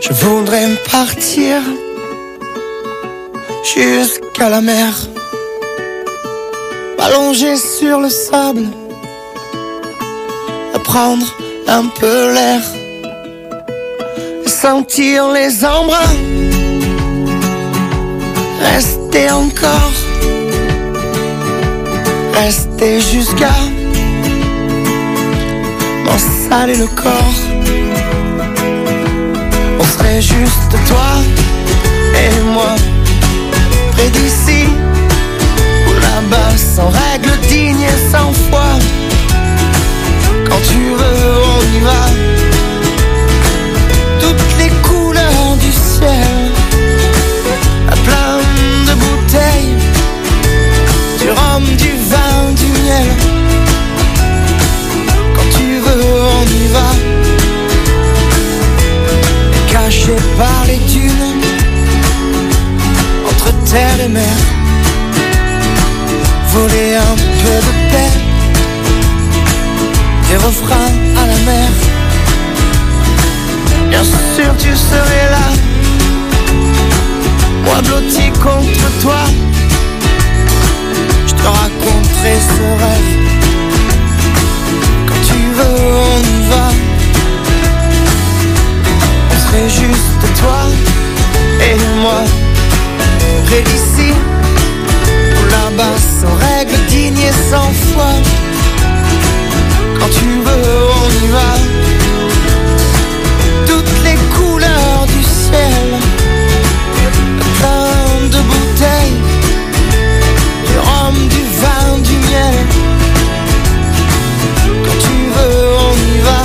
Je voudrais partir jusqu'à la mer, m'allonger sur le sable, prendre un peu l'air, sentir les embruns, rester encore, rester jusqu'à m'en saler le corps. On serait juste toi et moi, près d'ici ou là-bas, sans règles dignes et sans foi. Quand tu veux, on y va. Toutes les couleurs du ciel, à plein de bouteilles, du rhum, du vin, du miel. Quand tu veux, on y va. Caché par les dunes, entre terre et mer, voler un peu de paix, des refrains à la mer. Bien sûr tu serais là, moi blotti contre toi. Je te raconterai ce rêve. Quand tu veux, on y va. On serait juste toi et moi, près d'ici ou là-bas, sans règles dignes et sans foi. Quand tu veux, on y va. Toutes les couleurs du ciel, plein de bouteilles, du rhum, du vin, du miel. Quand tu veux, on y va.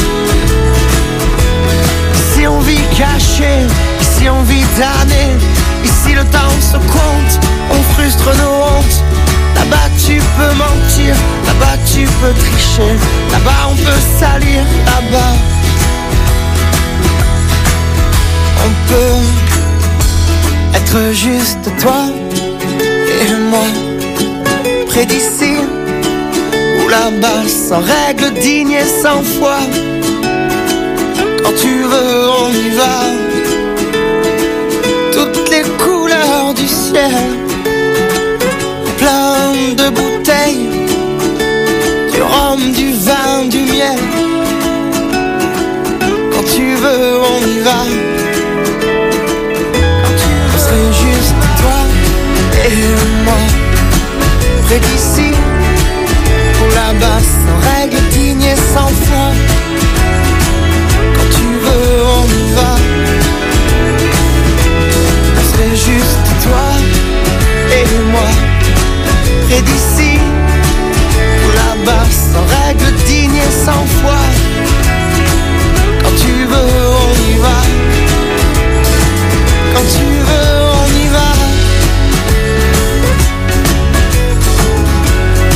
Ici on vit caché, ici on vit damné. Ici le temps se compte, on frustre nos hontes. Là-bas tu peux mentir, là-bas tu peux tricher, là-bas on peut salir, là-bas on peut être juste toi et moi, près d'ici ou là-bas, sans règles dignes et sans foi. Quand tu veux, on y va. Toutes les couleurs du ciel, plein de bouteilles, du rhum, du vin, du miel. Quand tu veux, on y va. Quand tu veux, c'est juste toi et moi, près d'ici ou là-bas, sans règles dignes et sans foi. Quand tu veux, on y va. C'est juste toi et moi, près d'ici ou là-bas, sans règles dignes et sans foi. Quand tu veux, on y va. Quand tu veux, on y va.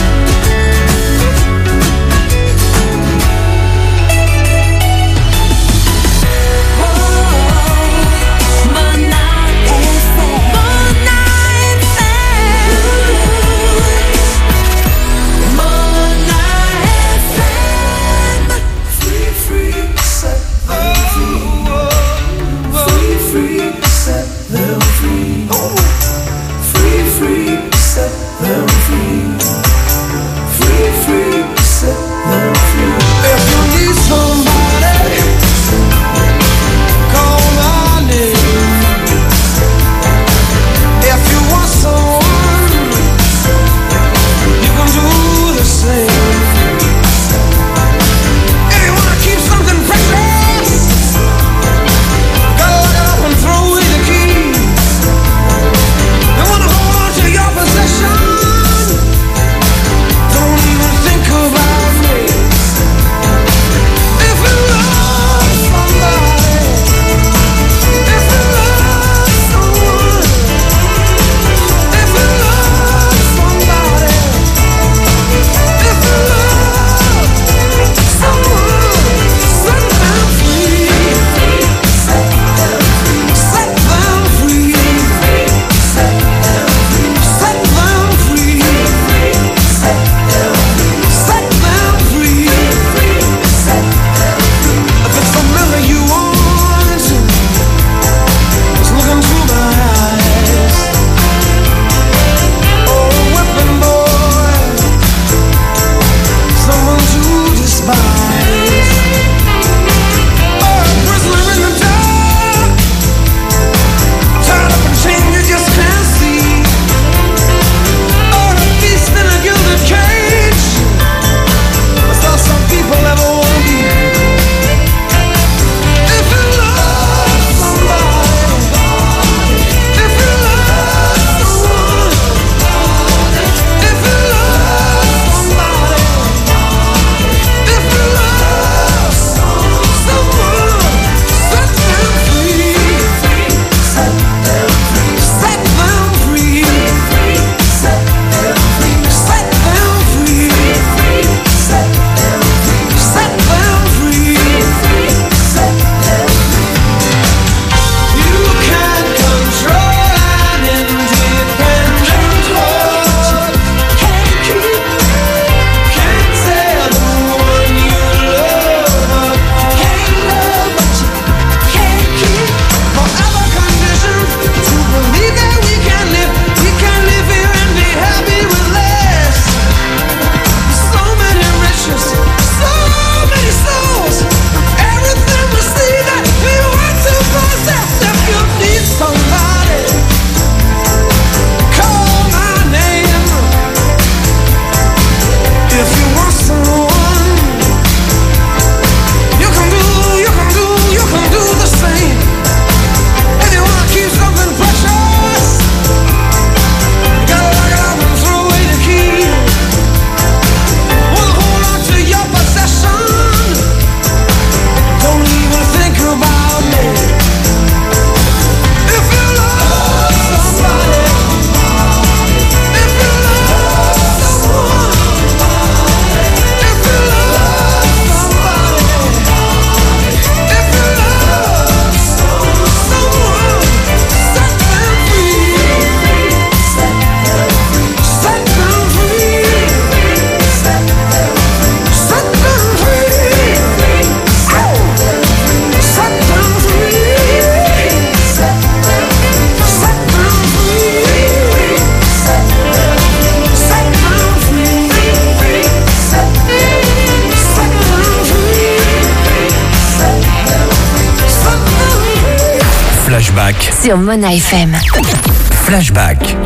Flashback sur Mona FM. Flashback.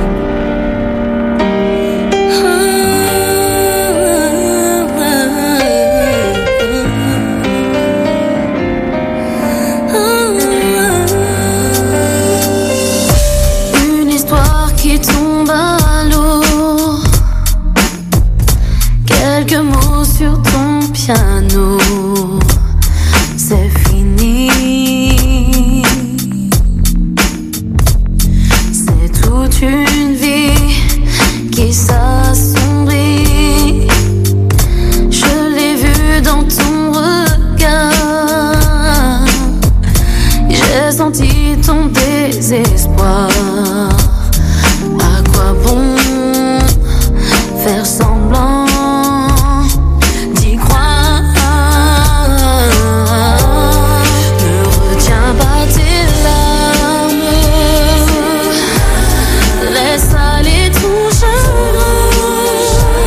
Une histoire qui tombe à l'eau. Quelques mots sur ton piano. C'est fini. C'est toute une vie qui s'assombrit. Je l'ai vu dans ton regard. J'ai senti ton désespoir. À quoi bon faire semblant d'y croire? Ne retiens pas tes larmes. Laisse aller ton chagrin.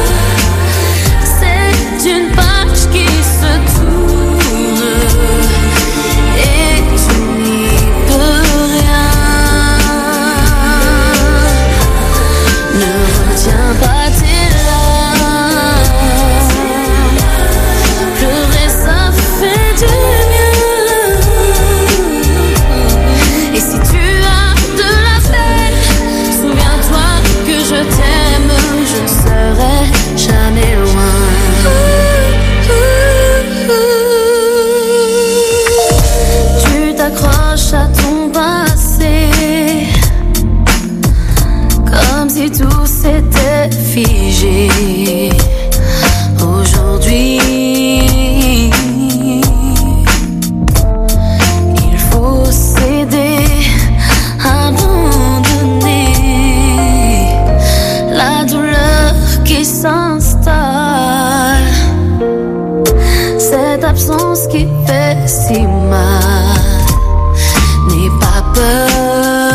C'est une page qui se tourne et tu n'y peux rien. Ne retiens pas tes larmes. Pleurer ça fait du bien. Et si tu as de la peine, souviens-toi que je t'aime. Je ne serai jamais loin. Tu t'accroches à ton passé comme si tout s'était figé. Aujourd'hui, il faut céder, abandonner la douleur qui s'installe. Cette absence qui fait si mal. N'aie pas peur,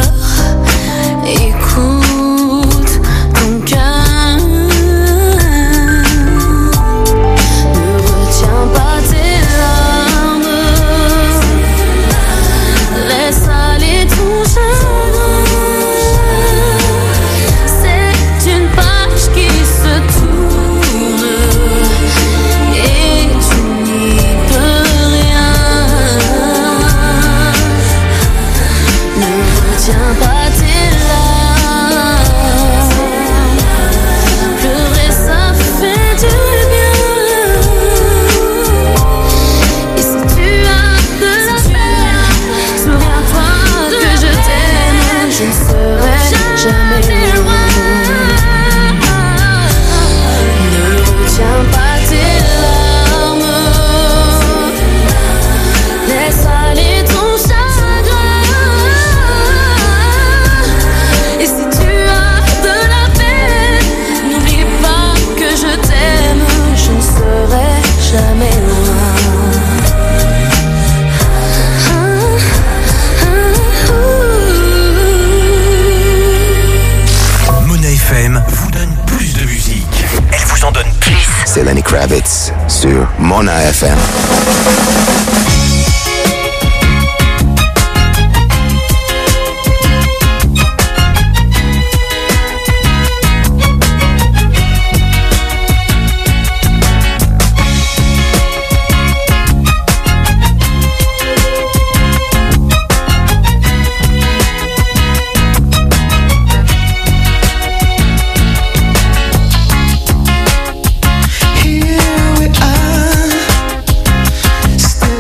écoute ton cœur. Ne retiens pas tes larmes. Laisse aller ton chagrin. C'est une page qui se tourne et tu n'y peux rien. Ne retiens pas tes larmes. Pleurer ça fait du bien. Et si tu as de la peine, souviens-toi que je t'aime. Je ne serai jamais loin. Ne retiens pas tes larmes. Laisse aller ton chagrin. Et si tu as de la peine, n'oublie pas que je t'aime. Je ne serai jamais loin. Mona FM vous donne plus de musique. Elle vous en donne plus. C'est Lenny Kravitz sur Mona FM. Here we are, still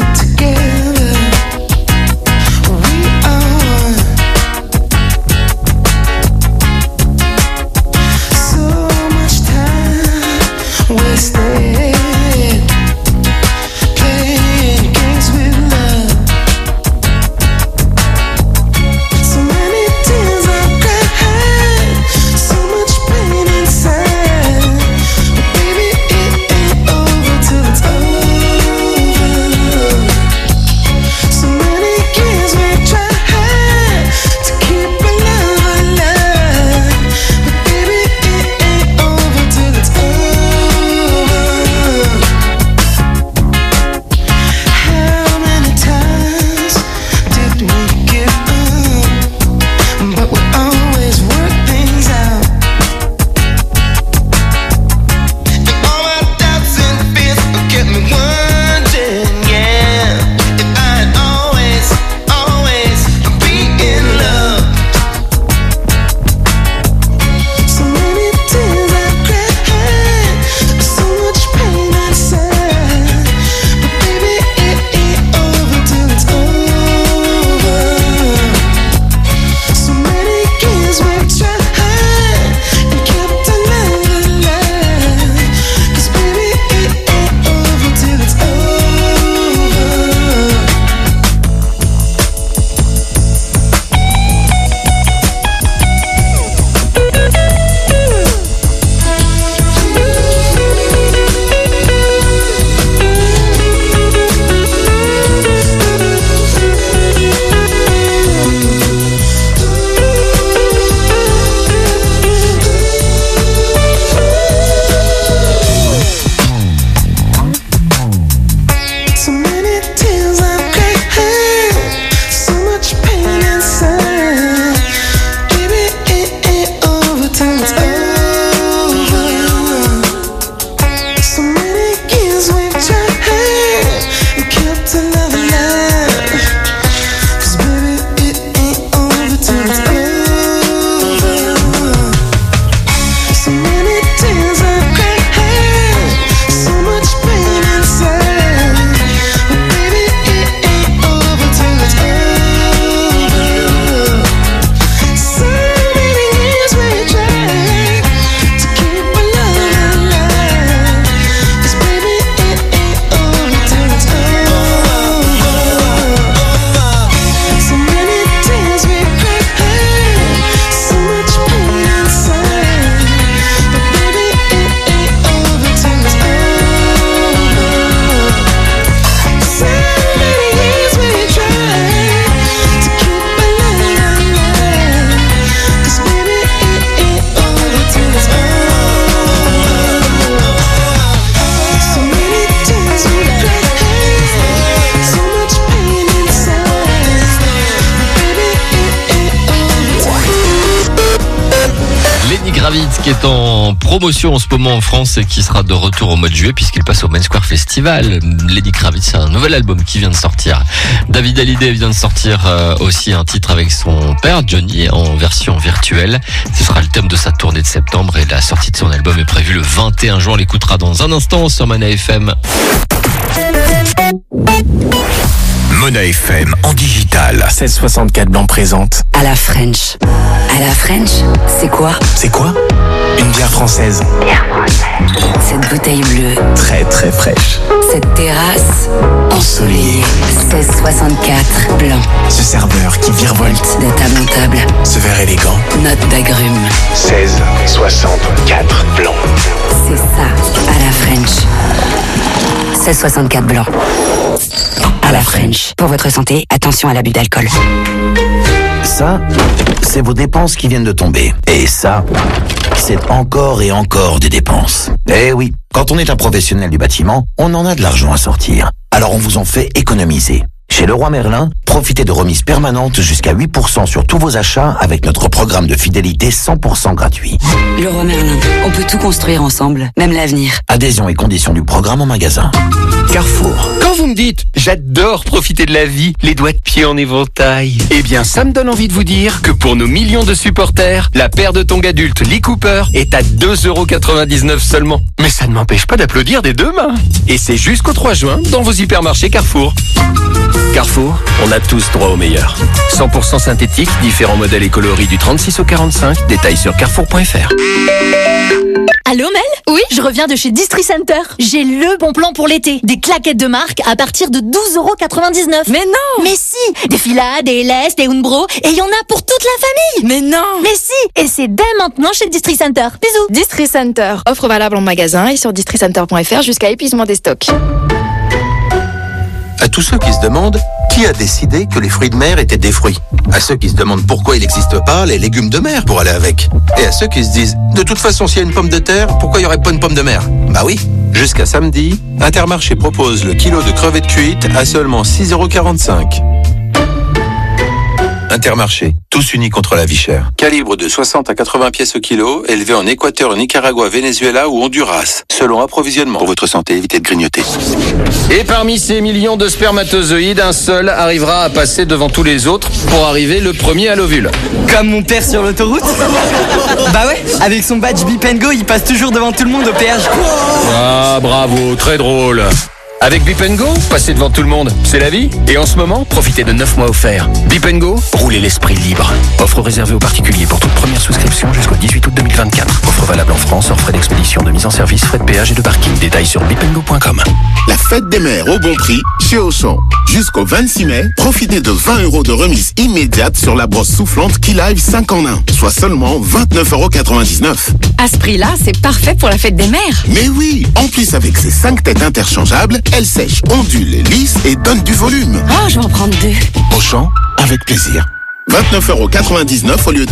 qui est en promotion en ce moment en France et qui sera de retour au mois de juillet puisqu'il passe au Main Square Festival. Lenny Kravitz a un nouvel album qui vient de sortir. David Hallyday vient de sortir aussi un titre avec son père Johnny en version virtuelle. Ce sera le thème de sa tournée de septembre et la sortie de son album est prévue le 21 juin. On l'écoutera dans un instant sur Mona FM. Mona FM en digital. 1664 Blanc présente. À la French. À la French, c'est quoi? C'est quoi? Une bière française. Cette bouteille bleue. Très très fraîche. Cette terrasse ensoleillée. 1664 Blanc. Ce serveur qui virevolte De table en table. ce verre élégant. Note d'agrumes. 1664 Blanc. C'est ça, à la French. 1664 Blanc. À la French. Pour votre santé, attention à l'abus d'alcool. Ça, c'est vos dépenses qui viennent de tomber. Et ça, c'est encore et encore des dépenses. Eh oui, quand on est un professionnel du bâtiment, on en a de l'argent à sortir. Alors on vous en fait économiser. Chez Leroy Merlin, profitez de remises permanentes jusqu'à 8% sur tous vos achats avec notre programme de fidélité 100% gratuit. Leroy Merlin, on peut tout construire ensemble, même l'avenir. Adhésion et conditions du programme en magasin. Carrefour. Quand vous me dites « j'adore profiter de la vie, les doigts de pied en éventail », eh bien ça me donne envie de vous dire que pour nos millions de supporters, la paire de tongs adultes Lee Cooper est à 2,99€ seulement. Mais ça ne m'empêche pas d'applaudir des deux mains. Et c'est jusqu'au 3 juin dans vos hypermarchés Carrefour. Carrefour, on a tous droit au meilleur. 100% synthétique, différents modèles et coloris du 36 au 45, détails sur carrefour.fr. Allô Mel? Oui, je reviens de chez Distri Center. J'ai le bon plan pour l'été. Des claquettes de marque à partir de 12,99€. Mais non! Mais si! Des Fila, des LS, des Umbro, et il y en a pour toute la famille! Mais non! Mais si! Et c'est dès maintenant chez Distri Center. Bisous! Distri Center. Offre valable en magasin et sur districenter.fr jusqu'à épuisement des stocks. À tous ceux qui se demandent qui a décidé que les fruits de mer étaient des fruits. À ceux qui se demandent pourquoi il n'existe pas les légumes de mer pour aller avec. Et à ceux qui se disent, de toute façon, s'il y a une pomme de terre, pourquoi il n'y aurait pas une pomme de mer? Bah oui. Jusqu'à samedi, Intermarché propose le kilo de crevettes cuites à seulement 6,45€. Intermarché, tous unis contre la vie chère. Calibre de 60 à 80 pièces au kilo, élevé en Équateur, Nicaragua, Venezuela ou Honduras. Selon approvisionnement. Pour votre santé, évitez de grignoter. Et parmi ces millions de spermatozoïdes, un seul arrivera à passer devant tous les autres pour arriver le premier à l'ovule. Comme mon père sur l'autoroute. Bah ouais, avec son badge Bip & Go, il passe toujours devant tout le monde au péage. Ah, bravo, très drôle. Avec Bip & Go, passez devant tout le monde, c'est la vie. Et en ce moment, profitez de 9 mois offerts. Bip & Go, roulez l'esprit libre. Offre réservée aux particuliers pour toute première souscription jusqu'au 18 août 2024. Offre valable en France, hors frais d'expédition, de mise en service, frais de péage et de parking. Détails sur bipandgo.com. La fête des mères au bon prix chez Auchan. Jusqu'au 26 mai, profitez de 20€ de remise immédiate sur la brosse soufflante Key Live 5 en 1, soit seulement 29,99€. À ce prix-là, c'est parfait pour la fête des mères. Mais oui, En plus, avec ses 5 têtes interchangeables, elle sèche, ondule, lisse et donne du volume. oh, je vais en prendre 2. Auchan, avec plaisir. 29,99€ au lieu de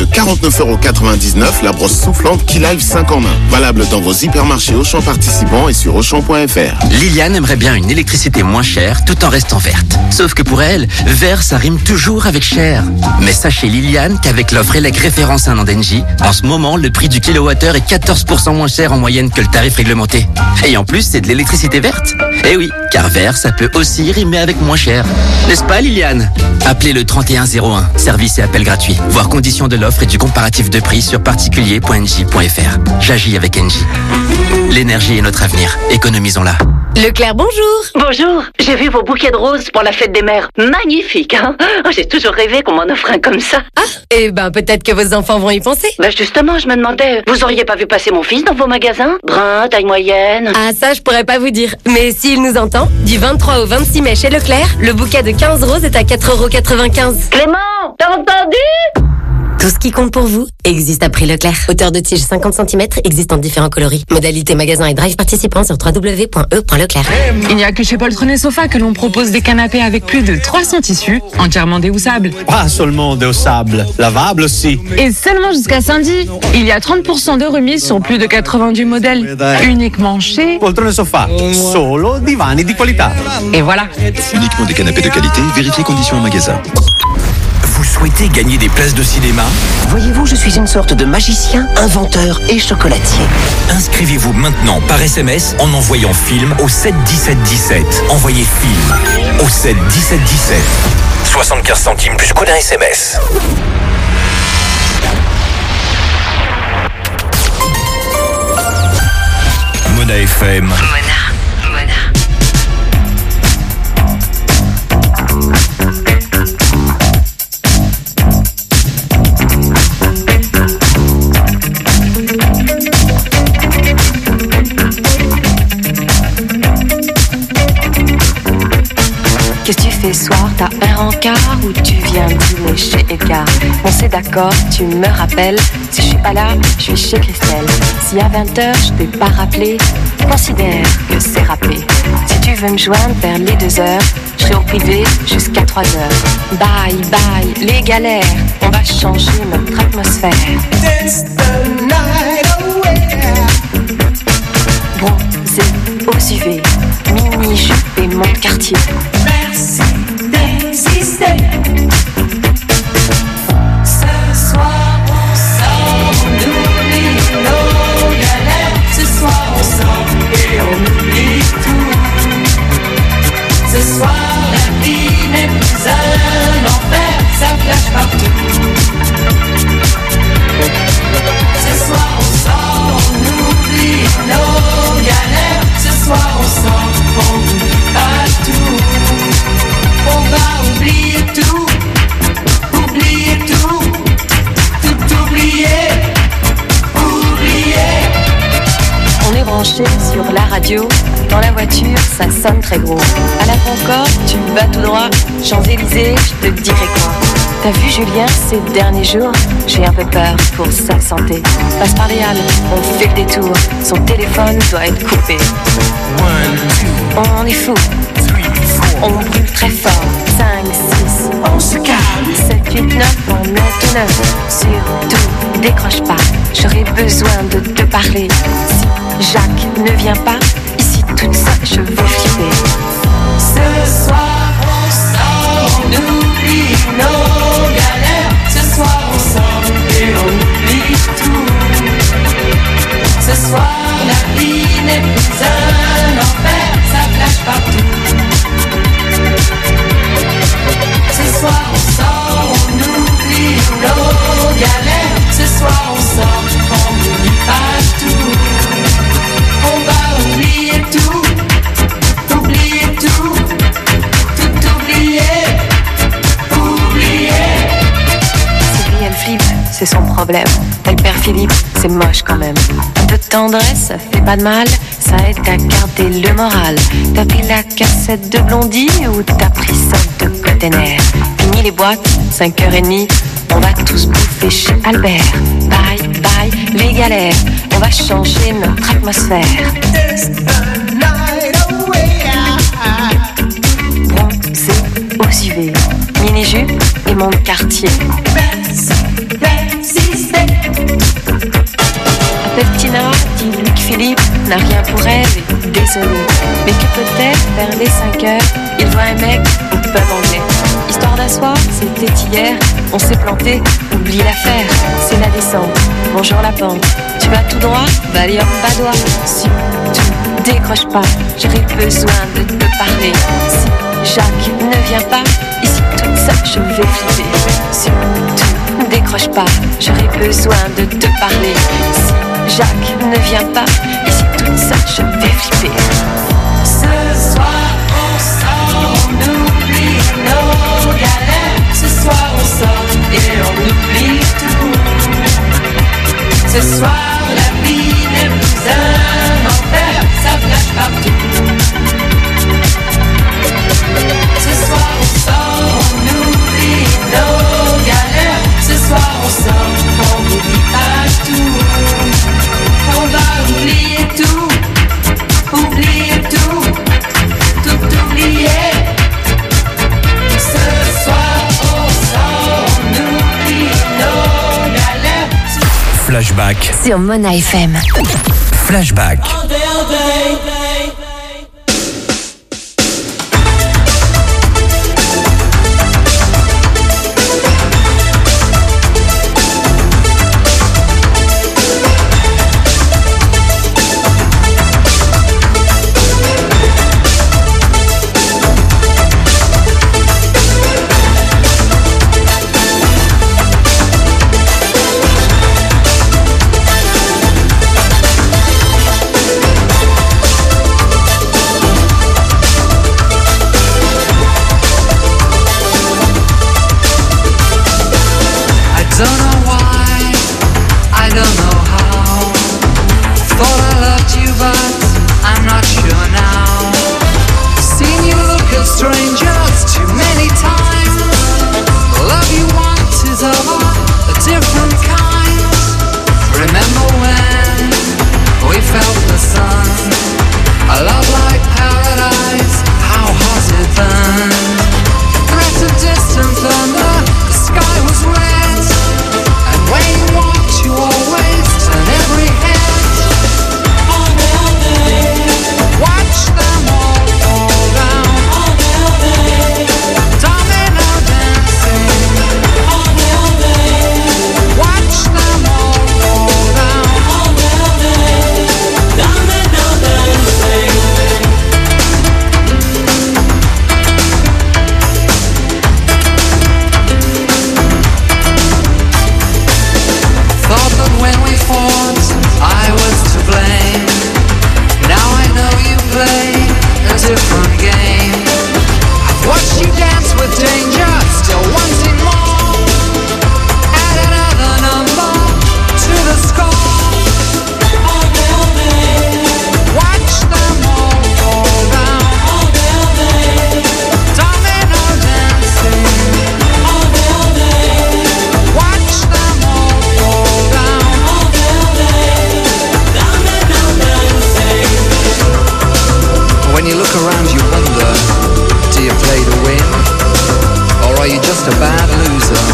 49,99€, la brosse soufflante Key Live 5 en 1. Valable dans vos hypermarchés Auchan participants et sur Auchan.fr. Liliane aimerait bien une électricité moins chère tout en restant verte. Sauf que pour elle, vert ça rime toujours avec cher. Mais sachez Liliane qu'avec l'offre ELEC référence 1 an d'Engie, en ce moment le prix du kilowattheure est 14% moins cher en moyenne que le tarif réglementé. Et en plus c'est de l'électricité verte. Eh oui, car vert ça peut aussi rimer avec moins cher. N'est-ce pas Liliane? Appelez le 3101, service et appel gratuit. Voir conditions de l'offre et du comparatif de prix sur particulier.engie.fr. J'agis avec Engie. L'énergie est notre avenir. Économisons-la. Leclerc, bonjour. Bonjour. J'ai vu vos bouquets de roses pour la fête des mères. Magnifique, hein? Oh, j'ai toujours rêvé qu'on m'en offre un comme ça. Ah, eh ben peut-être que vos enfants vont y penser. Bah justement, je me demandais, vous auriez pas vu passer mon fils dans vos magasins? Brun, taille moyenne. Ah ça, je pourrais pas vous dire. Mais s'il nous entend, du 23 au 26 mai chez Leclerc, le bouquet de 15 roses est à 4,95€. Clément, t'as entendu? Tout ce qui compte pour vous existe à prix Leclerc. Hauteur de tige 50 cm, existe en différents coloris. Modalité magasin et drive participant sur www.e.leclerc. Il n'y a que chez Poltron Sofa que l'on propose des canapés avec plus de 300 tissus, entièrement déhoussables. Pas seulement déhoussables, lavables aussi. Et seulement jusqu'à samedi, il y a 30% de remise sur plus de 90 modèles. Uniquement chez Poltron Sofa, solo divani di qualità. Et voilà. Uniquement des canapés de qualité, vérifiez conditions en magasin. Vous souhaitez gagner des places de cinéma? Voyez-vous, je suis une sorte de magicien, inventeur et chocolatier. Inscrivez-vous maintenant par SMS en envoyant film au 7 17 17. Envoyez film au 7 17 17. 75 centimes plus coût d'un SMS. Mona FM. Qu'est-ce que tu fais ce soir? T'as un rencard ou tu viens dîner chez Edgar? On s'est d'accord, tu me rappelles. Si je suis pas là, je suis chez Christelle. Si à 20h je t'ai pas rappelé, considère que c'est rappelé. Si tu veux me joindre vers les 2h, je serai au privé jusqu'à 3h. Bye bye les galères, on va changer notre atmosphère. Bronzé aux UV, mini-jupe et mon quartier. Merci d'exister. Ce soir on sort, on oublie nos galères. Ce soir on sort et on oublie tout. Ce soir la vie n'est plus un enfer, ça flash partout. Ce soir on sort, on oublie nos galères. Ce soir on sort, on oublie pas tout. On va oublier tout, oublier tout, tout oublier, oublier. On est branché sur la radio, dans la voiture ça sonne très gros. À la Concorde, tu vas tout droit, Champs-Élysées, je te dirai quoi. T'as vu Julien ces derniers jours? J'ai un peu peur pour sa santé. Passe par les halles, on fait le détour, son téléphone doit être coupé. On est fou, on brûle très fort. 5, 6, on se calme. 7, 8, 9, on est tout neuf. Surtout, décroche pas, j'aurais besoin de te parler. Si Jacques ne vient pas, ici toute seule je vais flipper. Ce soir on sort, on oublie nos galères. Ce soir on sort et on oublie tout. Ce soir la vie n'est plus un enfer, ça flash partout. Ce soir on sort, on oublie nos galères. Ce soir on sort, on n'oublie pas tout. On va oublier tout, oublier tout, tout oublier, oublier. Sylvie elle flippe, c'est son problème. Elle perd Philippe, c'est moche quand même. Un peu de tendresse, ça fait pas de mal, ça aide à garder le moral. T'as pris la cassette de Blondie ou t'as pris celle de Container? Fini les boîtes, 5h30, on va tous bouffer chez Albert. Bye bye les galères, on va changer notre atmosphère. Bronzé aux UV, mini-jupe et mon quartier. Appelle Tina, dit Luc Philippe, n'a rien pour elle et désolé. Mais que peut-être vers les 5h, il voit un mec au pub anglais. Histoire d'asseoir, c'était hier, on s'est planté, oublie l'affaire, c'est la descente, bonjour la pente. Tu vas tout droit, bah allez hop, pas doigt. Surtout, décroche pas, j'aurais besoin de te parler. Si Jacques ne vient pas, ici toute seule je vais flipper. Surtout, décroche pas, j'aurais besoin de te parler. Si Jacques ne vient pas, ici toute seule je vais flipper. Ce soir on sort, on oublie nos galères. Ce soir on sort et on oublie tout. Ce soir la vie n'est plus un enfer, ça flash partout. Ce soir on sort, on oublie nos galères. Ce soir on sort, on n'oublie pas tout. On va oublier tout, oublier tout, tout oublier. Ce soir on sort, on oublie nos galères. Flashback sur Mona FM. Flashback. don't know why, I don't know how. Thought I loved you but I'm not sure now. Seen you look at strangers too many times. The love you want is of a different kind. Remember when we felt the sun, a love like paradise, how hot it burned. Threat of distant thunder, the sky was red, and when you walked you always turn every head. All day, watch them all fall down. All day, domino dancing. All day, watch them all fall down. All day, domino dancing. Thought that when we fought, I was to blame. Now I know you play a different game. I've watched you dance with danger, still wanting more. Add another number to the score. All day, watch them all fall down. All day, domino dancing. All day, watch them all fall down. All day, domino dancing. When you look around you wonder, do you play to win? Or are you just a bad loser?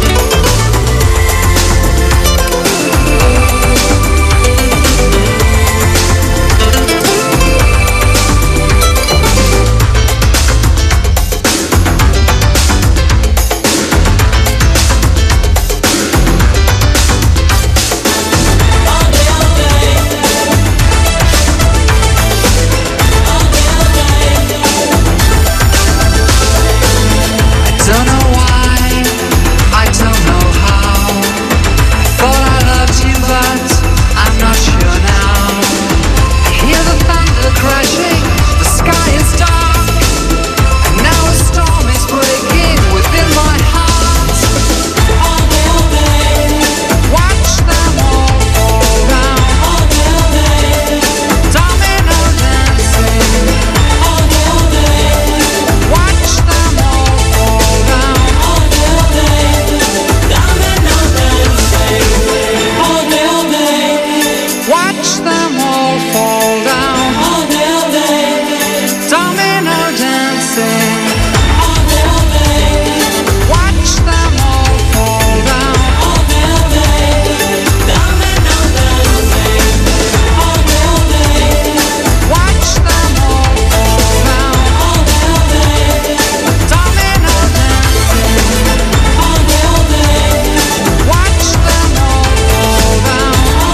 I don't know why, I don't know how. Thought I loved you but I'm not sure now. I hear the thunder crashing, the sky is dark, and now a storm is breaking within my heart. All day, watch them all fall down. All day, domino dancing. All day, watch them all fall down. All day, domino dancing. All day, watch them all fall down. All day, domino dancing. All day, watch them all fall down. All day, domino dancing. All day, watch them all fall down. All day, domino dancing. All day, watch them all fall down.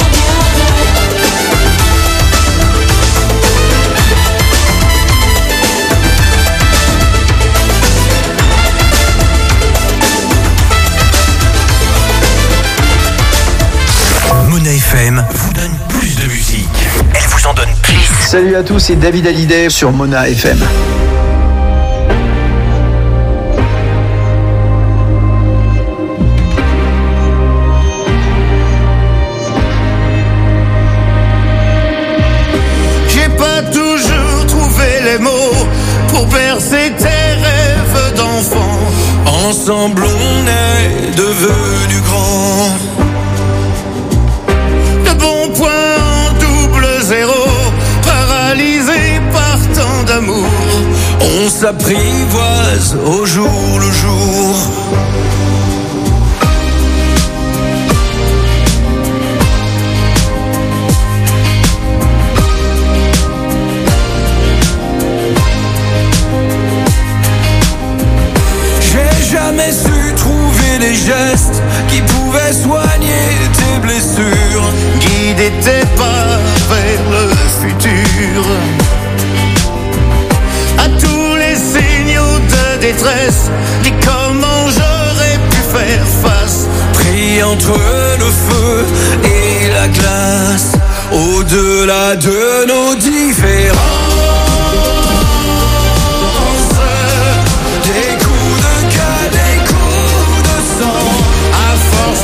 Mona FM vous donne plus de musique. Elle vous en donne plus. Salut à tous, c'est David Hallyday sur Mona FM. J'ai pas toujours trouvé les mots pour percer tes rêves d'enfant. Ensemble on est devenus grands. De bons points en double zéro, paralysés par tant d'amour. On s'apprivoise au jour le jour. J'ai jamais su trouver les gestes qui pouvaient soigner tes blessures, guider tes pas vers le futur. À tous les signaux de détresse, dis comment j'aurais pu faire face. Pris entre le feu et la glace, au-delà de nos différences. Des coups de cœur, des coups de sang, à force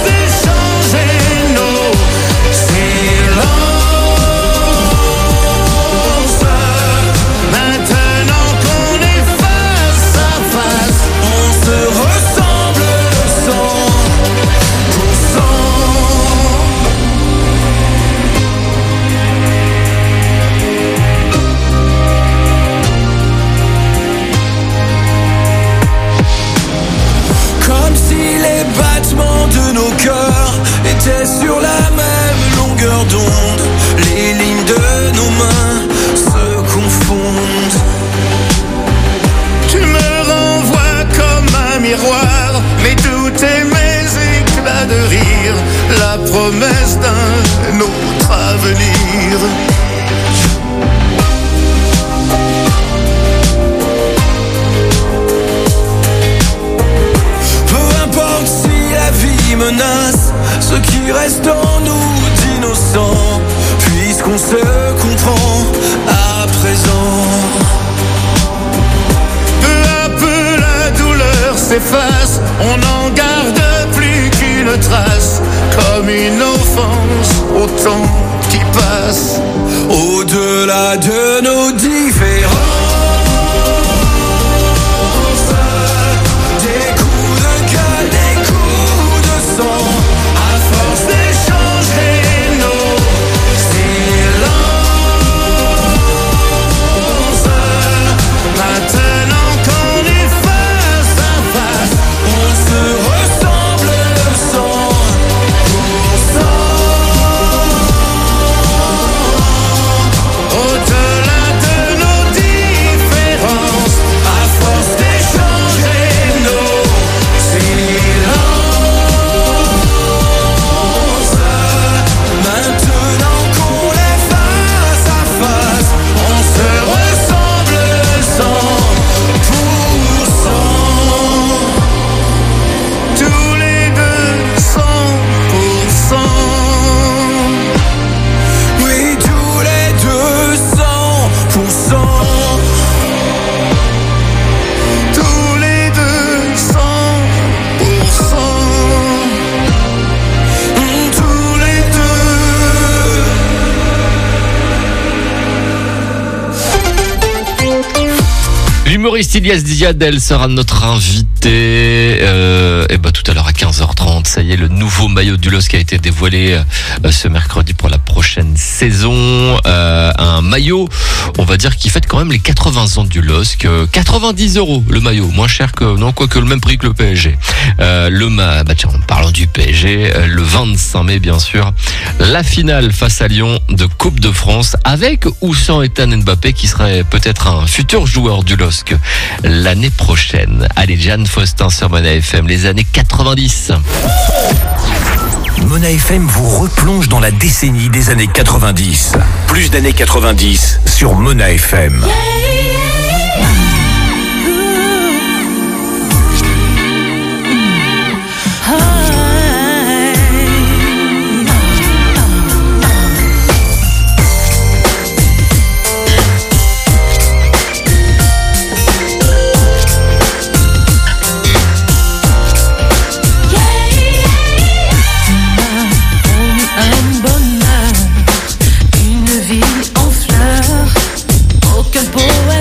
menace ce qui reste en nous d'innocent, puisqu'on se comprend à présent. Peu à peu la douleur s'efface, on n'en garde plus qu'une trace, comme une offense au temps qui passe. Au-delà de nos différences, des coups de gueule, des coups de sang, à force d'échanger nos silences. Maintenant qu'on est face à face, on se ressemble sang pour sang. Au-delà de nos différences, à force d'échanger nos silences. Maintenant qu'on est face à face, on se ressemble sang pour sang. Tous les deux 100%. Oui, tous les deux 100%. Tous les deux 100%. Tous les L'humoriste Ilyes Diadel sera notre invité tout à l'heure à 15h30. Ça y est, le nouveau maillot du LOSC a été dévoilé ce mercredi pour la prochaine saison. Un maillot, on va dire, qui fête quand même les 80 ans du LOSC. 90 € le maillot, moins cher que, non, quoique le même prix que le PSG. Tiens, en parlant du PSG, le 25 mai, bien sûr, la finale face à Lyon de Coupe de France, avec ou sans Ethan Mbappé, qui serait peut-être un futur joueur du LOSC l'année prochaine. Allez, Jeanne Faustin sur Mona FM, les années 90. Mona FM vous replonge dans la décennie des années 90. Plus d'années 90 sur Mona FM. Un bonheur, une vie en fleurs, aucun poème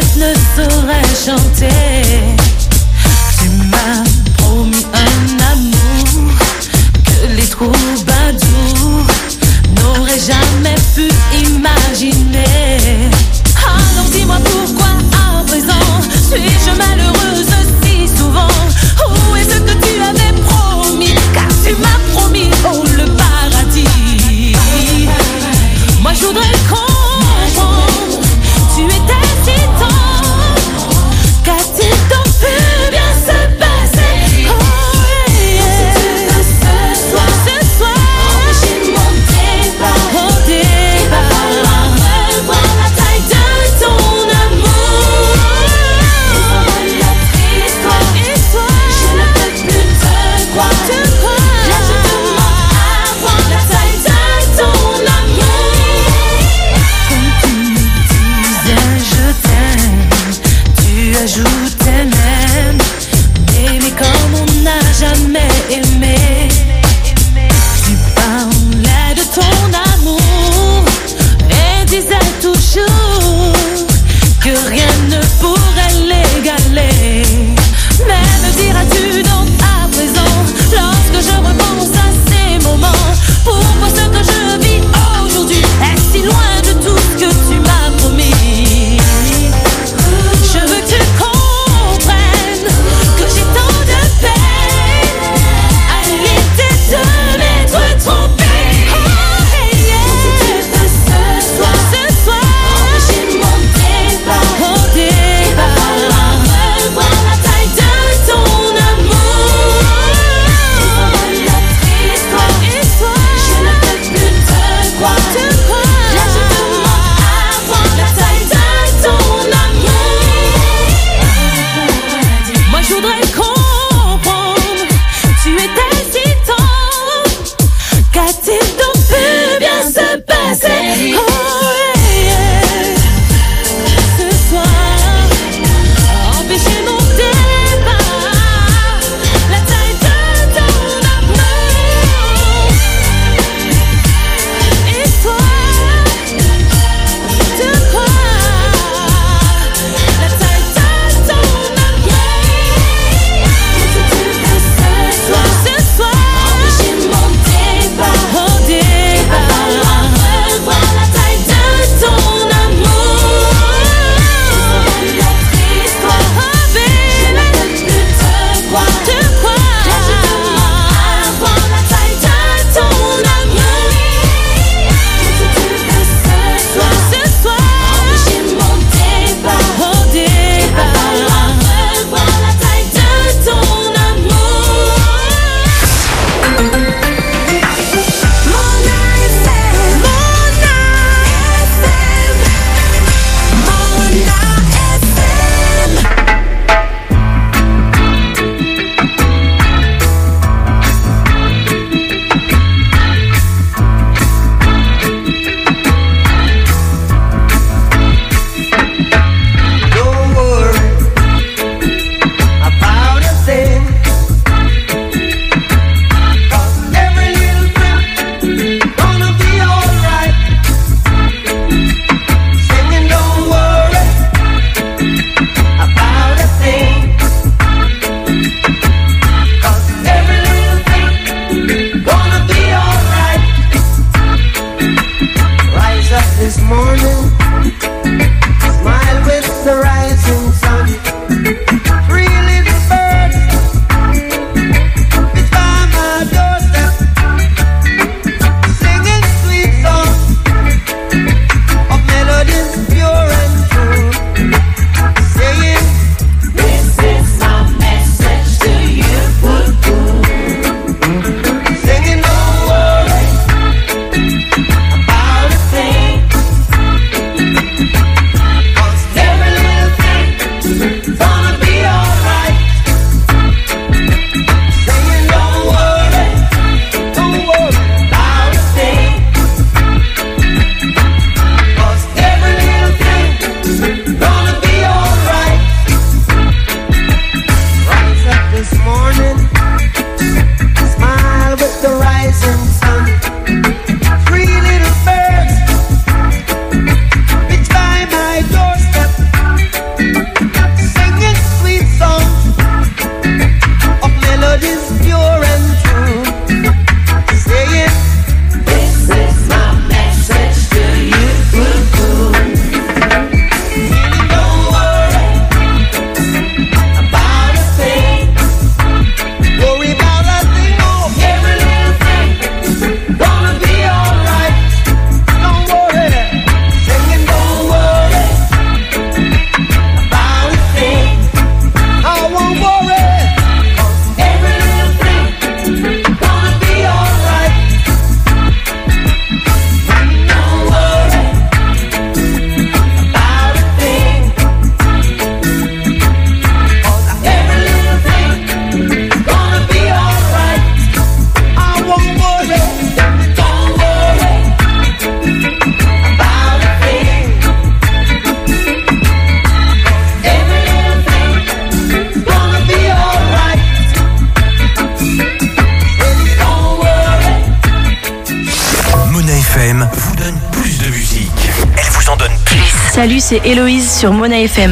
Salut, c'est Héloïse sur Mona FM.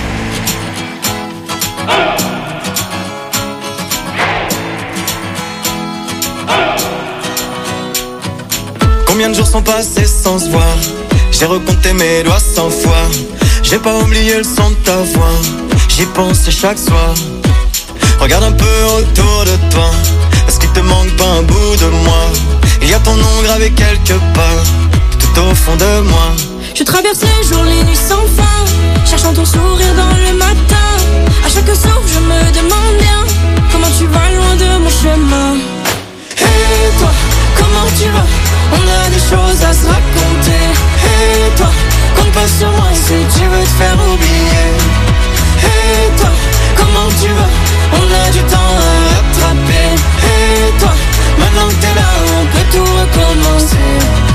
Combien de jours sont passés sans se voir? J'ai recompté mes doigts 100 fois. J'ai pas oublié le son de ta voix. J'y pense chaque soir. Regarde un peu autour de toi. Est-ce qu'il te manque pas un bout de moi? Il y a ton nom gravé quelque part, tout au fond de moi. Je traverse les jours, les nuits sans fin, cherchant ton sourire dans le matin. À chaque souffle je me demande bien comment tu vas loin de mon chemin. Et toi, comment tu vas? On a des choses à se raconter. Et toi, compte pas sur moi si tu veux te faire oublier. Et toi, comment tu vas? On a du temps à rattraper. Et toi, maintenant que t'es là, on peut tout recommencer.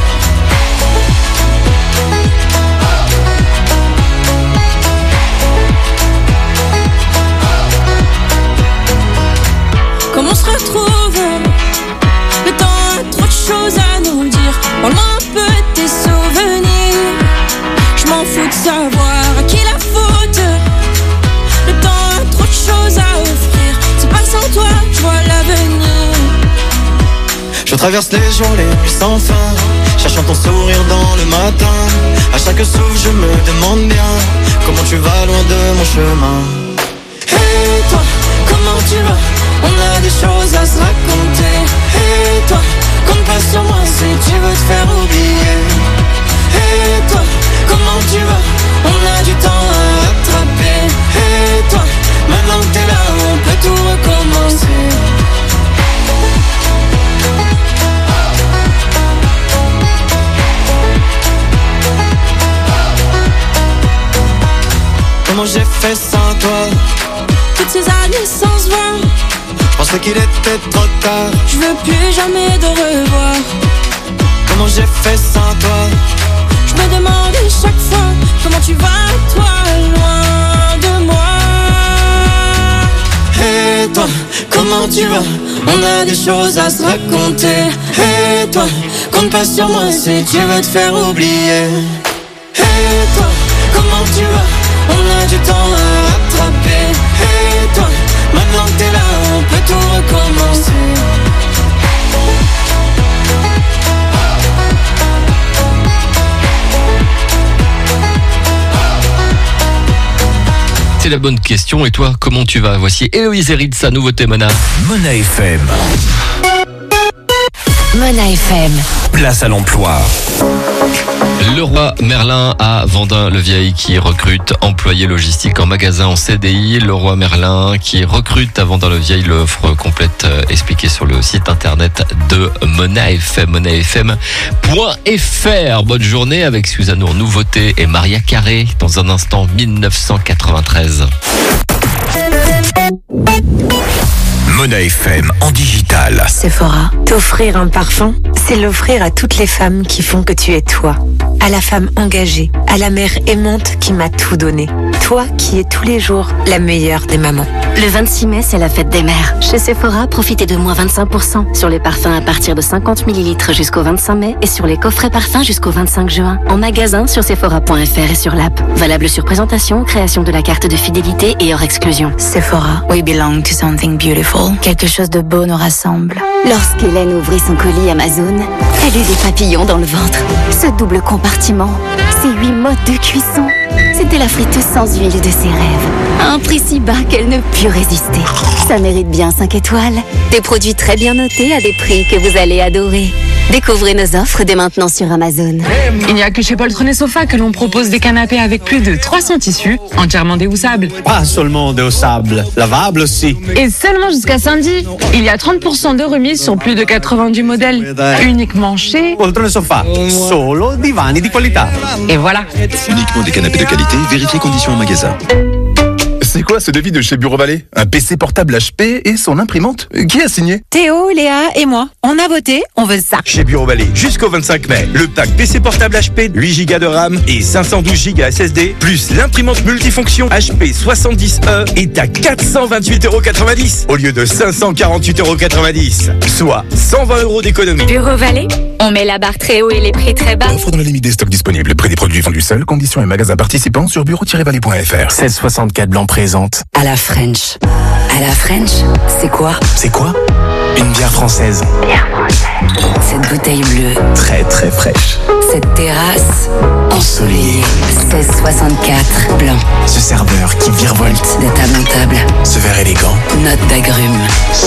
Comme on se retrouve, le temps a trop de choses à nous dire. Parle-moi un peu de tes souvenirs. Je m'en fous de savoir à qui la faute. Le temps a trop de choses à offrir. C'est pas sans toi que je vois l'avenir. Je traverse les jours, les nuits sans fin, cherchant ton sourire dans le matin. À chaque souffle je me demande bien comment tu vas loin de mon chemin. Et toi, comment tu vas? On a des choses à se raconter. Et toi, compte pas sur moi si tu veux te faire oublier. Et toi, comment tu vas? On a du temps à rattraper. Et toi, maintenant que t'es là, on peut tout recommencer. Comment j'ai fait sans toi? Toutes ces années sans se voir, je pensais qu'il était trop tard. Je veux plus jamais te revoir. Comment j'ai fait sans toi? Je me demandais chaque fois comment tu vas, toi, loin de moi. Et toi, comment tu vas? On a des choses à se raconter. Et toi, compte pas sur moi si tu veux te faire oublier. Et toi, comment tu vas? On a du temps à rattraper. Et toi, maintenant que t'es là, on peut tout recommencer. C'est la bonne question. Et toi, comment tu vas? Voici Héloïse et sa nouveauté Mona. Mona FM. Mona FM. Place à l'emploi. Leroy Merlin à Vendin-le-Vieil qui recrute employés logistiques en magasin en CDI. Leroy Merlin qui recrute à Vendin-le-Vieil. L'offre complète expliquée sur le site internet de Mona FM, monafm.fr. Bonne journée avec Suzanne Nouveauté et Maria Carré dans un instant 1993. Mona FM en digital. Sephora. T'offrir un parfum, c'est l'offrir à toutes les femmes qui font que tu es toi. À la femme engagée, à la mère aimante qui m'a tout donné. Toi qui es tous les jours la meilleure des mamans. Le 26 mai, c'est la fête des mères. Chez Sephora, profitez de moins 25% sur les parfums à partir de 50 ml jusqu'au 25 mai et sur les coffrets parfums jusqu'au 25 juin. En magasin sur Sephora.fr et sur l'app. Valable sur présentation, création de la carte de fidélité et hors exclusion. Sephora, we belong to something beautiful. Quelque chose de beau nous rassemble. Lorsqu'Hélène ouvrit son colis Amazon, elle eut des papillons dans le ventre. Ce double compartiment, ces 8 modes de cuisson, c'était la friteuse sans huile de ses rêves. À un prix si bas qu'elle ne put résister. Ça mérite bien 5 étoiles. Des produits très bien notés à des prix que vous allez adorer. Découvrez nos offres dès maintenant sur Amazon. Il n'y a que chez Poltron et Sofa que l'on propose des canapés avec plus de 300 tissus, entièrement déhoussables. Pas seulement déhoussables, lavables aussi. Et seulement jusqu'à samedi, il y a 30% de remise sur plus de 90 modèles. Uniquement chez Poltron e Sofa, solo divani di qualità. Et voilà. Uniquement des canapés de qualité, vérifiez conditions en magasin. C'est quoi ce devis de chez Bureau Vallée? Un PC portable HP et son imprimante? Qui a signé? Théo, Léa et moi. On a voté, on veut ça. Chez Bureau Vallée, jusqu'au 25 mai, le pack PC portable HP, 8 Go de RAM et 512 Go SSD, plus l'imprimante multifonction HP 70E est à 428,90 € au lieu de 548,90 €, soit 120 € d'économie. Bureau Vallée, on met la barre très haut et les prix très bas. Offre dans la limite des stocks disponibles. Prix des produits vendus seuls. Conditions et magasins participants sur bureau-vallée.fr. 1664 Blanc présente À la French. À la French, c'est quoi? C'est quoi? Une bière française. Cette bouteille bleue. Très très fraîche. Cette terrasse ensoleillée. 1664 Blanc. Ce serveur qui virevolte de table en table. Ce verre élégant. Note d'agrumes.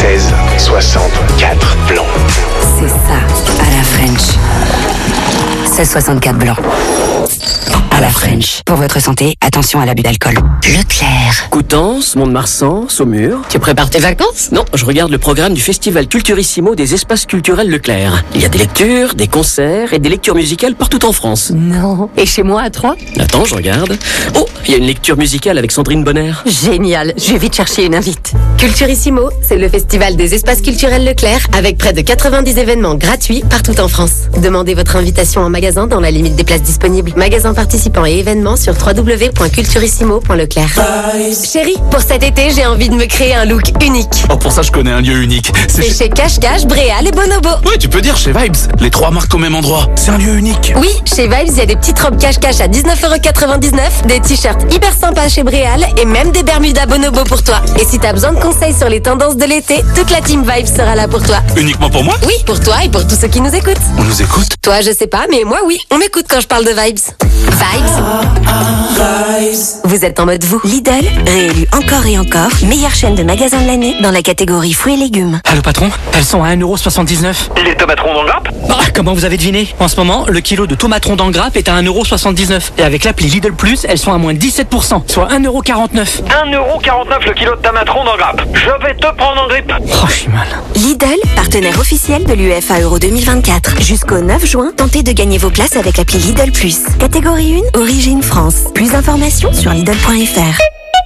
1664 Blanc. C'est ça, à la French. 1664 Blanc. À la French. Pour votre santé, attention à l'abus d'alcool. Leclerc. Coutances, Mont-de-Marsan, Saumur. Tu prépares tes vacances? Non, je regarde le programme du Festival Culturissimo des espaces culturels Leclerc. Il y a des lectures, des concerts et des lectures musicales partout en France. Non. Et chez moi à Troyes? Attends, je regarde. Oh, il y a une lecture musicale avec Sandrine Bonner. Génial, je vais vite chercher une invite. Culturissimo, c'est le festival des espaces culturels Leclerc avec près de 90 événements gratuits partout en France. Demandez votre invitation en magasin dans la limite des places disponibles. Magasins participants et événements sur www.culturissimo.leclerc. Chérie, pour cet été, j'ai envie de me créer un look unique. Oh, pour ça, je connais un lieu unique. C'est chez Cache Cache, Bréal et Bonobo. Ouais, tu peux dire chez Vibes. Les 3 marques au même endroit. C'est un lieu unique. Oui, chez Vibes, il y a des petites robes Cache Cache à 19,99 €, des t-shirts hyper sympas chez Bréal et même des Bermudas Bonobo pour toi. Et si t'as besoin de conseils sur les tendances de l'été, toute la team Vibes sera là pour toi. Uniquement pour moi? Oui, pour toi et pour tous ceux qui nous écoutent. On nous écoute? Toi, je sais pas, mais moi, oui. On m'écoute quand je parle de Vibes. Vibes. Vous êtes en mode vous. Lidl, réélu encore et encore, meilleure chaîne de magasins de l'année dans la catégorie fruits et légumes. Allô patron, elles sont à 1,79 €. Les tomaterons dans le grappe? Comment vous avez deviné? En ce moment, le kilo de tomaterons dans le grappe est à 1,79 €. Et avec l'appli Lidl Plus, elles sont à moins 17%, soit 1,49 €. 1,49 € le kilo de tomaterons dans le grappe. Je vais te prendre en grippe. Oh, je suis mal. Lidl, partenaire officiel de l'UEFA Euro 2024. Jusqu'au 9 juin, tentez de gagner vos places avec l'appli Lidl Plus. Catégorie 1, origine France. Plus d'informations sur Lidl.fr.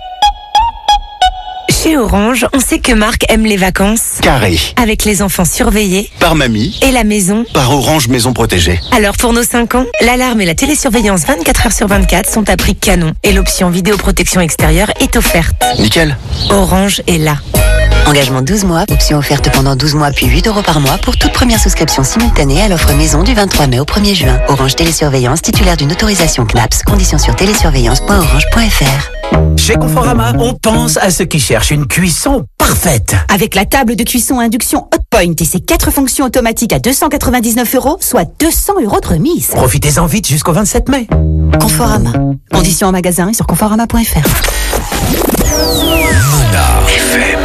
Chez Orange, on sait que Marc aime les vacances. Carré. Avec les enfants surveillés. Par mamie. Et la maison. Par Orange Maison Protégée. Alors pour nos 5 ans, l'alarme et la télésurveillance 24 h sur 24 sont à prix canon. Et l'option vidéoprotection extérieure est offerte. Nickel. Orange est là. Engagement 12 mois, option offerte pendant 12 mois puis 8 € par mois pour toute première souscription simultanée à l'offre maison du 23 mai au 1er juin. Orange Télésurveillance, titulaire d'une autorisation CNAPS. Conditions sur télésurveillance.orange.fr. Chez Conforama, on pense à ceux qui cherchent une cuisson parfaite. Avec la table de cuisson induction Hotpoint et ses 4 fonctions automatiques à 299 €, soit 200 € de remise. Profitez-en vite jusqu'au 27 mai. Conforama. Conditions en magasin et sur conforama.fr. Mona FM.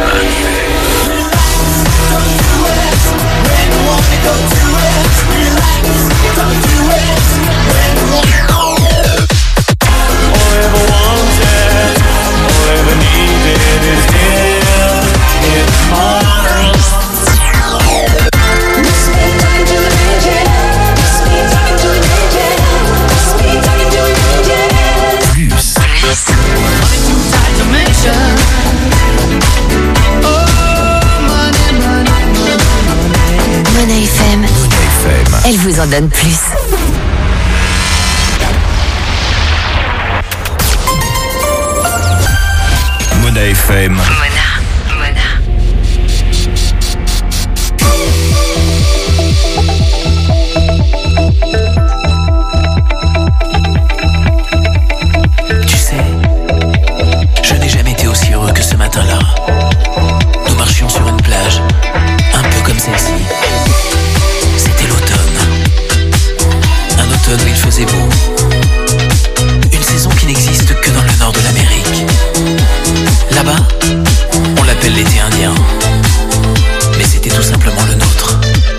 Mona FM. Elle vous en donne plus. Mona FM. Tu sais, je n'ai jamais été aussi heureux que ce matin-là. Nous marchions sur une plage, un peu comme celle-ci. C'était l'automne. Un automne où il faisait beau. Une saison qui n'existe que dans le nord de l'Amérique. Là-bas, on l'appelle l'été indien. Mais c'était tout simplement le nôtre.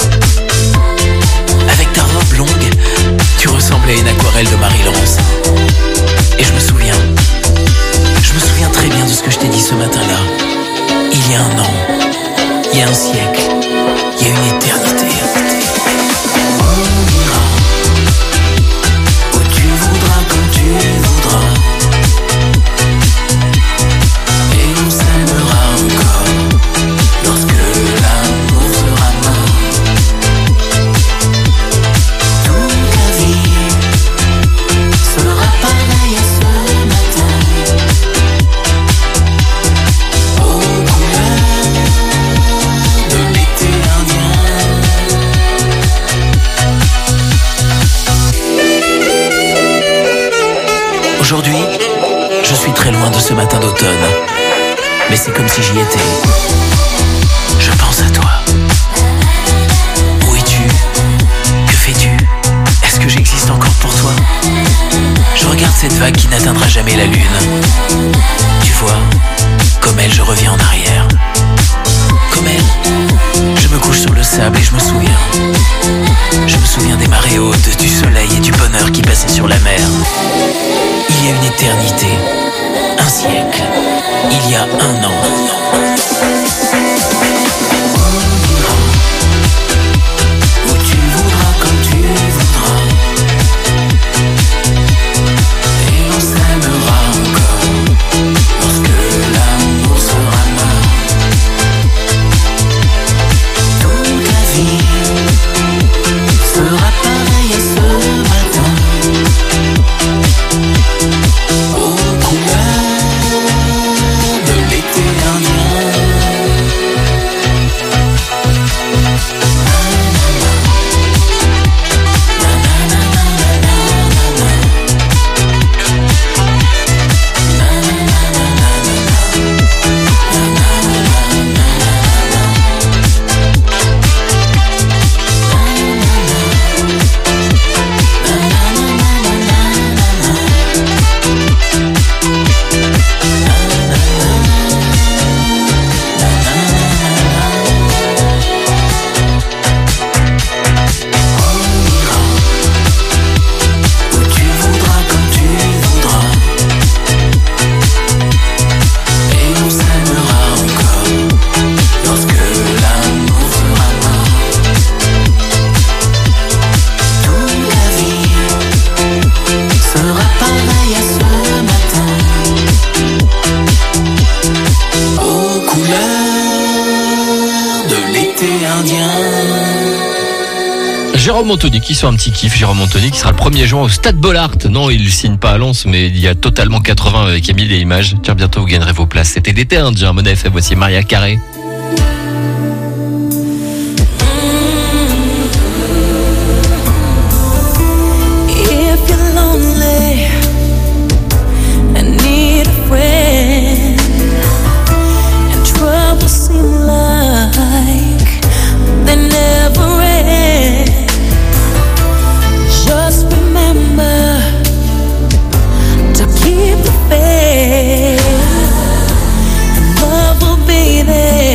Avec ta robe longue, tu ressemblais à une aquarelle de Marie-Laurence. Et je me souviens très bien de ce que je t'ai dit ce matin-là. Il y a 1 an, il y a 1 siècle, il y a une éternité. On ira où tu voudras, comme tu voudras. ce matin d'automne. Mais c'est comme si j'y étais. Je pense à toi. Où es-tu? Que fais-tu? Est-ce que j'existe encore pour toi? Je regarde cette vague qui n'atteindra jamais la lune. Tu vois, comme elle, je reviens en arrière. Comme elle, je me couche sur le sable et je me souviens. Je me souviens des marées hautes, du soleil et du bonheur qui passait sur la mer. Il y a une éternité, un siècle, il y a un an. Où tu voudras, comme tu voudras. Et on s'aimera encore lorsque l'amour sera mort. Toute la vie sera pareille à ce matin. Aux couleurs de l'été indien. Jérôme Anthony qui soit un petit kiff. Jérôme Anthony qui sera le 1er juin au Stade Bollaert. Non, il ne signe pas à Lens, mais il y a totalement 80 avec Émile et Images. Tiens, bientôt vous gagnerez vos places. C'était l'été indien. Monnaie FM, voici Maria Carré. Love will be there.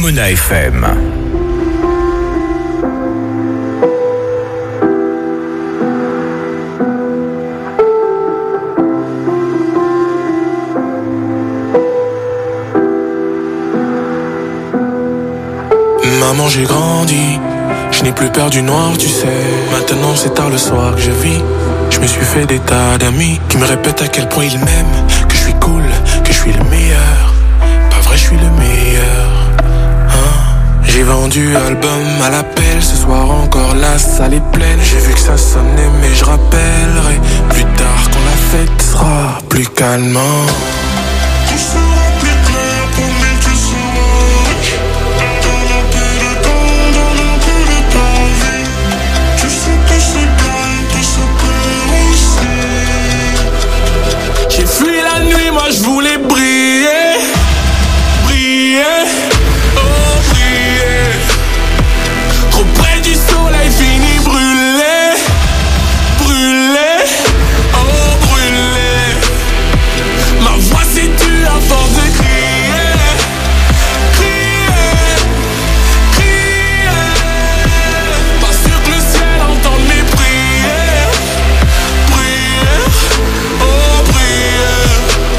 Mona FM. Maman, j'ai grandi, je n'ai plus peur du noir, tu sais. Maintenant c'est tard le soir que je vis. Je me suis fait des tas d'amis qui me répètent à quel point ils m'aiment, que je suis cool, que je suis le meilleur. Pas vrai, je suis le meilleur, hein. J'ai vendu album à l'appel, ce soir encore la salle est pleine. J'ai vu que ça sonnait mais je rappellerai plus tard quand la fête sera plus calmant. Moi je voulais briller, briller, oh briller. Trop près du soleil, fini brûlé, brûlé, oh brûlé. Ma voix s'est tue à force de crier, crier, crier. Pas sûr que le ciel entende mes prières, prières, oh prières.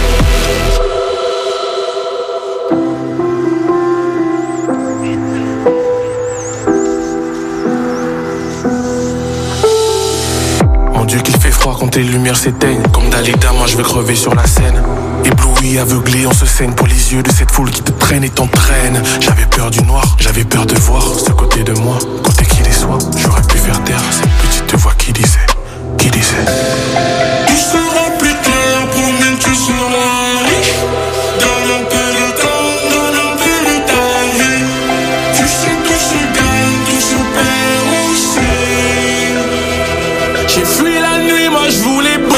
Quand les lumières s'éteignent, comme Dalida, moi je veux crever sur la scène. Ébloui, aveuglé, on se saigne pour les yeux de cette foule qui te traîne et t'entraîne. J'avais peur du noir, j'avais peur de voir ce côté de moi, côté qui déçoit. J'aurais pu faire taire cette petite voix qui disait, Tout sera plus clair, promis tu seras riche. Donne un peu de temps, donne un peu de ta vie. Tu sais tout se gagne, tout se perd aussi. J'ai fui la nuit, moi je voulais